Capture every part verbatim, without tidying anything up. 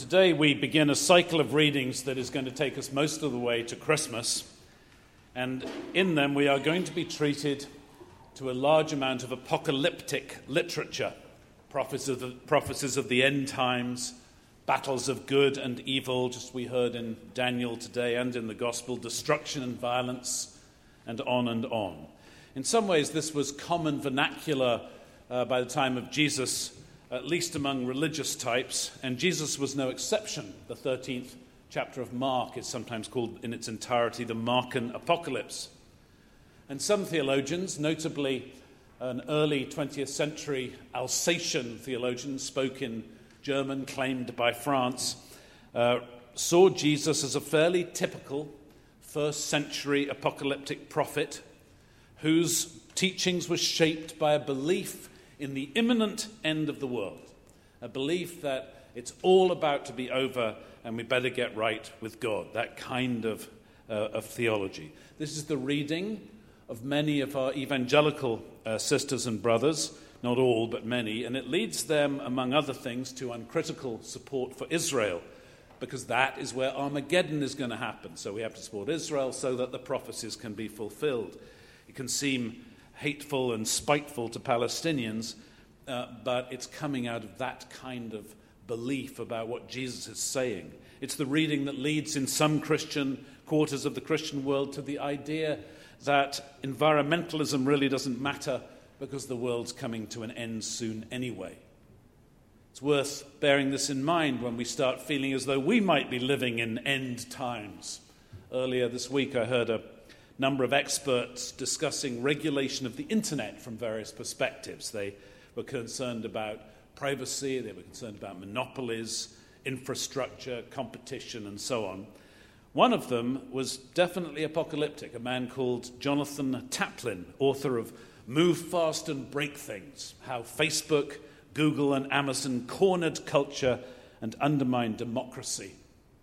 Today we begin a cycle of readings that is going to take us most of the way to Christmas, and in them we are going to be treated to a large amount of apocalyptic literature, prophecies of the, prophecies of the end times, battles of good and evil, just we heard in Daniel today and in the Gospel, destruction and violence, and on and on. In some ways this was common vernacular uh, by the time of Jesus, at least among religious types, and Jesus was no exception. The thirteenth chapter of Mark is sometimes called in its entirety the Markan Apocalypse. And some theologians, notably an early twentieth century Alsatian theologian, spoke in German, claimed by France, uh, saw Jesus as a fairly typical first century apocalyptic prophet whose teachings were shaped by a belief in the imminent end of the world, a belief that it's all about to be over and we better get right with God, that kind of, uh, of theology. This is the reading of many of our evangelical uh, sisters and brothers, not all, but many, and it leads them, among other things, to uncritical support for Israel, because that is where Armageddon is going to happen. So we have to support Israel so that the prophecies can be fulfilled. It can seem hateful and spiteful to Palestinians, uh, but it's coming out of that kind of belief about what Jesus is saying. It's the reading that leads in some Christian quarters of the Christian world to the idea that environmentalism really doesn't matter because the world's coming to an end soon anyway. It's worth bearing this in mind when we start feeling as though we might be living in end times. Earlier this week I heard a number of experts discussing regulation of the internet from various perspectives. They were concerned about privacy, they were concerned about monopolies, infrastructure, competition, and so on. One of them was definitely apocalyptic, a man called Jonathan Taplin, author of Move Fast and Break Things, How Facebook, Google, and Amazon Cornered Culture and Undermined Democracy.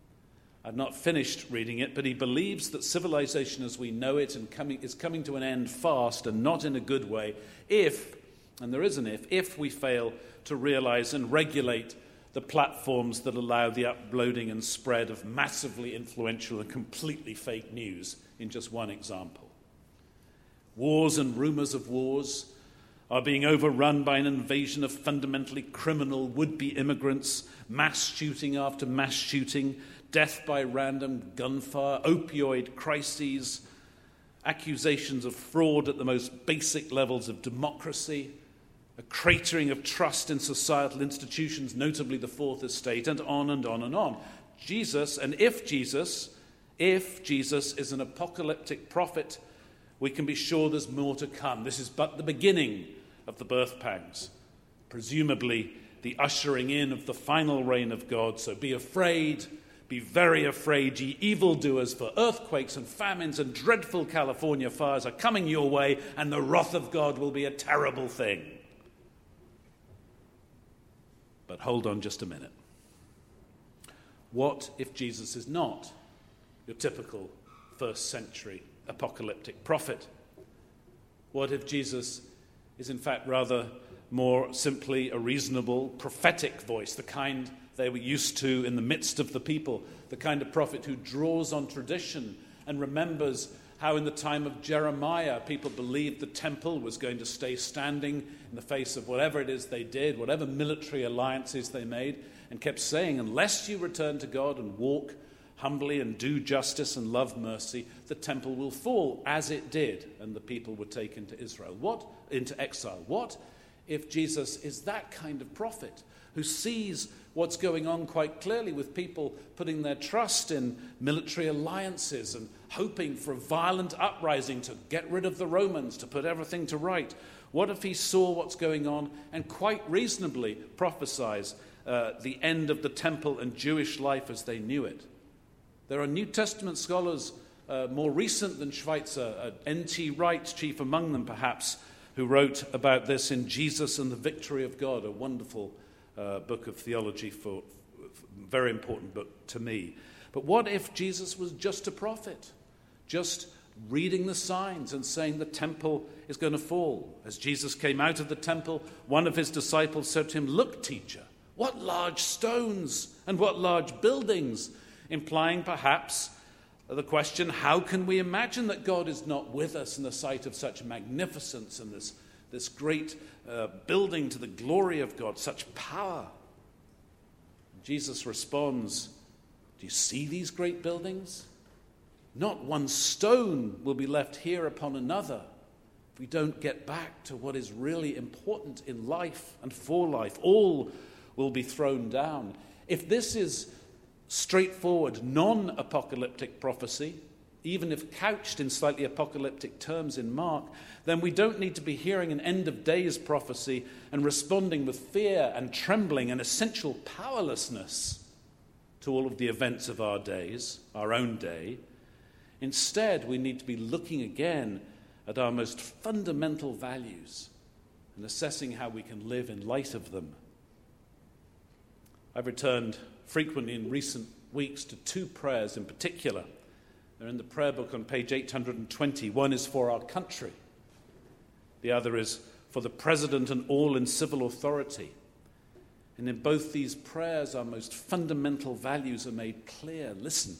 I've not finished reading it, but he believes that civilization as we know it and coming, is coming to an end fast and not in a good way if, and there is an if, if we fail to realize and regulate the platforms that allow the uploading and spread of massively influential and completely fake news, in just one example. Wars and rumors of wars are being overrun by an invasion of fundamentally criminal would-be immigrants, mass shooting after mass shooting, death by random gunfire, opioid crises, accusations of fraud at the most basic levels of democracy, a cratering of trust in societal institutions, notably the Fourth Estate, and on and on and on. Jesus, and if Jesus, if Jesus is an apocalyptic prophet, we can be sure there's more to come. This is but the beginning of the birth pangs, presumably the ushering in of the final reign of God. So be afraid, be very afraid, ye evildoers, for earthquakes and famines and dreadful California fires are coming your way, and the wrath of God will be a terrible thing. But hold on just a minute. What if Jesus is not your typical first century apocalyptic prophet? What if Jesus is in fact rather more simply a reasonable prophetic voice, the kind they were used to in the midst of the people, the kind of prophet who draws on tradition and remembers how in the time of Jeremiah people believed the temple was going to stay standing in the face of whatever it is they did, whatever military alliances they made, and kept saying, unless you return to God and walk humbly and do justice and love mercy, the temple will fall, as it did, and the people were taken to Israel. What? Into exile. What if Jesus is that kind of prophet who sees what's going on quite clearly with people putting their trust in military alliances and hoping for a violent uprising to get rid of the Romans, to put everything to right? What if he saw what's going on and quite reasonably prophesies uh, the end of the temple and Jewish life as they knew it? There are New Testament scholars uh, more recent than Schweitzer, uh, N T Wright, chief among them perhaps, who wrote about this in Jesus and the Victory of God, a wonderful uh, book of theology, for, for very important book to me. But what if Jesus was just a prophet, just reading the signs and saying the temple is going to fall? As Jesus came out of the temple, one of his disciples said to him, "Look, teacher, What large stones and what large buildings? Implying perhaps the question, how can we imagine that God is not with us in the sight of such magnificence and this, this great uh, building to the glory of God, such power? Jesus responds, do you see these great buildings? Not one stone will be left here upon another if we don't get back to what is really important in life and for life. All will be thrown down. If this is straightforward, non-apocalyptic prophecy, even if couched in slightly apocalyptic terms in Mark, then we don't need to be hearing an end-of-days prophecy and responding with fear and trembling and essential powerlessness to all of the events of our days, our own day. Instead, we need to be looking again at our most fundamental values and assessing how we can live in light of them. I've returned frequently in recent weeks to two prayers in particular. They're in the prayer book on page eight hundred twenty. One is for our country. The other is for the president and all in civil authority. And in both these prayers, our most fundamental values are made clear. Listen.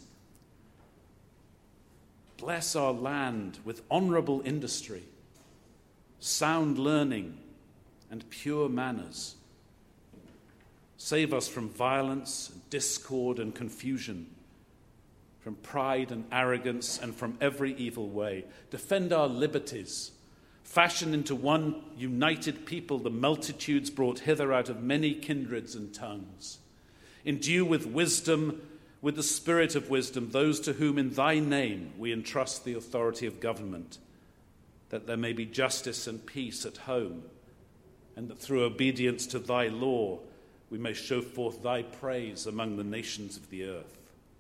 Bless our land with honorable industry, sound learning, and pure manners. Save us from violence, discord, and confusion, from pride and arrogance, and from every evil way. Defend our liberties. Fashion into one united people the multitudes brought hither out of many kindreds and tongues. Endue with wisdom, with the spirit of wisdom, those to whom in thy name we entrust the authority of government, that there may be justice and peace at home, and that through obedience to thy law we may show forth thy praise among the nations of the earth.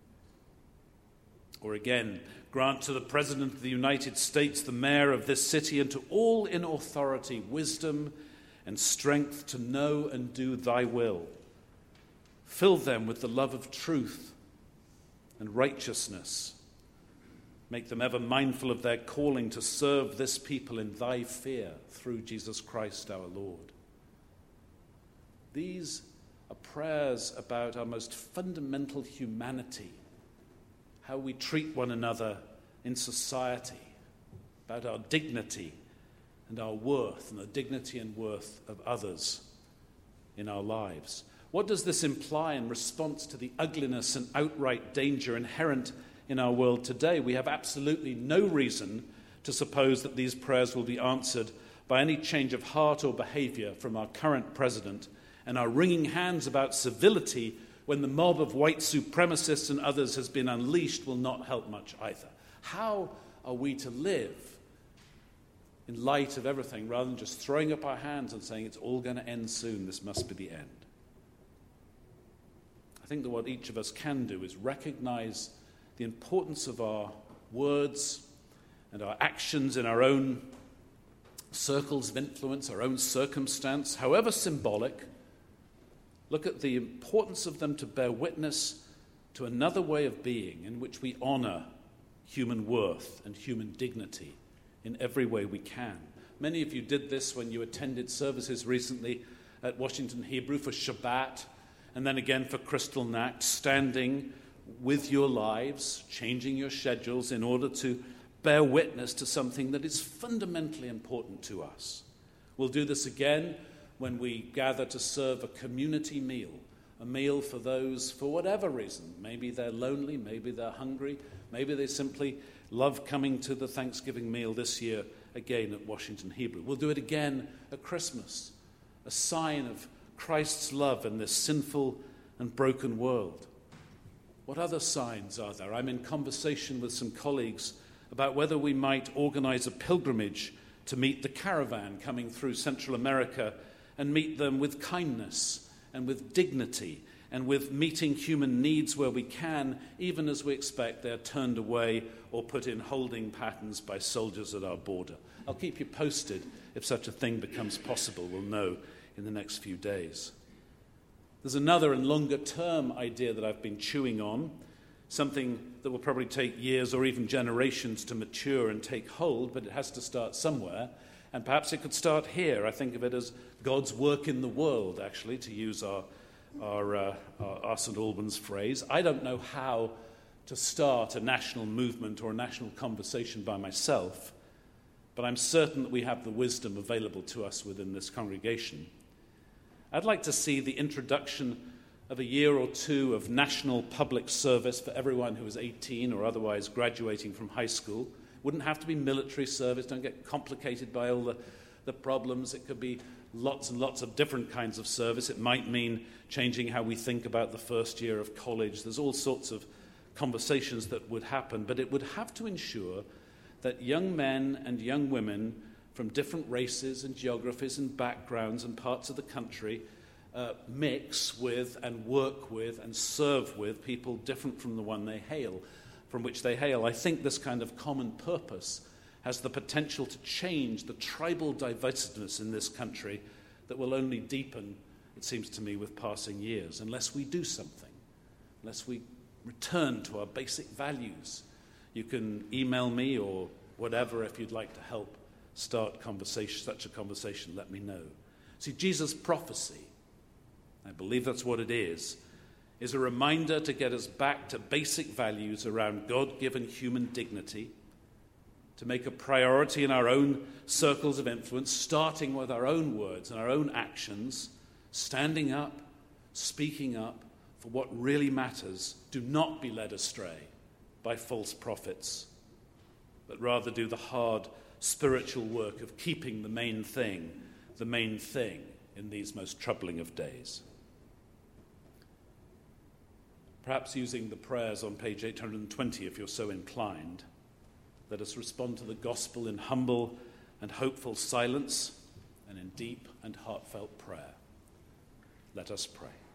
Or again, grant to the President of the United States, the mayor of this city, and to all in authority, wisdom and strength to know and do thy will. Fill them with the love of truth and righteousness. Make them ever mindful of their calling to serve this people in thy fear through Jesus Christ our Lord. These are prayers about our most fundamental humanity, how we treat one another in society, about our dignity and our worth and the dignity and worth of others in our lives. What does this imply in response to the ugliness and outright danger inherent in our world today? We have absolutely no reason to suppose that these prayers will be answered by any change of heart or behavior from our current president, and our wringing hands about civility when the mob of white supremacists and others has been unleashed will not help much either. How are we to live in light of everything rather than just throwing up our hands and saying it's all going to end soon, this must be the end? I think that what each of us can do is recognize the importance of our words and our actions in our own circles of influence, our own circumstance, however symbolic. Look at the importance of them to bear witness to another way of being in which we honor human worth and human dignity in every way we can. Many of you did this when you attended services recently at Washington Hebrew for Shabbat, and then again for Kristallnacht, standing with your lives, changing your schedules in order to bear witness to something that is fundamentally important to us. We'll do this again when we gather to serve a community meal, a meal for those, for whatever reason. Maybe they're lonely, maybe they're hungry, maybe they simply love coming to the Thanksgiving meal this year again at Washington Hebrew. We'll do it again at Christmas, a sign of Christ's love in this sinful and broken world. What other signs are there? I'm in conversation with some colleagues about whether we might organize a pilgrimage to meet the caravan coming through Central America and meet them with kindness and with dignity and with meeting human needs where we can, even as we expect they're turned away or put in holding patterns by soldiers at our border. I'll keep you posted if such a thing becomes possible. We'll know in the next few days. There's another and longer term idea that I've been chewing on, something that will probably take years or even generations to mature and take hold, but it has to start somewhere. And perhaps it could start here. I think of it as God's work in the world, actually, to use our our, uh, our, our Saint Albans phrase. I don't know how to start a national movement or a national conversation by myself, but I'm certain that we have the wisdom available to us within this congregation. I'd like to see the introduction of a year or two of national public service for everyone who is eighteen or otherwise graduating from high school. Wouldn't have to be military service. Don't get complicated by all the, the problems. It could be lots and lots of different kinds of service. It might mean changing how we think about the first year of college. There's all sorts of conversations that would happen, but it would have to ensure that young men and young women from different races and geographies and backgrounds and parts of the country uh, mix with and work with and serve with people different from the one they hail, from which they hail. I think this kind of common purpose has the potential to change the tribal divisiveness in this country that will only deepen, it seems to me, with passing years, unless we do something, unless we return to our basic values. You can email me or whatever if you'd like to help start conversation, such a conversation, let me know. See, Jesus' prophecy, I believe that's what it is, is a reminder to get us back to basic values around God-given human dignity, to make a priority in our own circles of influence, starting with our own words and our own actions, standing up, speaking up for what really matters. Do not be led astray by false prophets, but rather do the hard spiritual work of keeping the main thing, the main thing in these most troubling of days. Perhaps using the prayers on page eight hundred twenty, if you're so inclined, let us respond to the gospel in humble and hopeful silence and in deep and heartfelt prayer. Let us pray.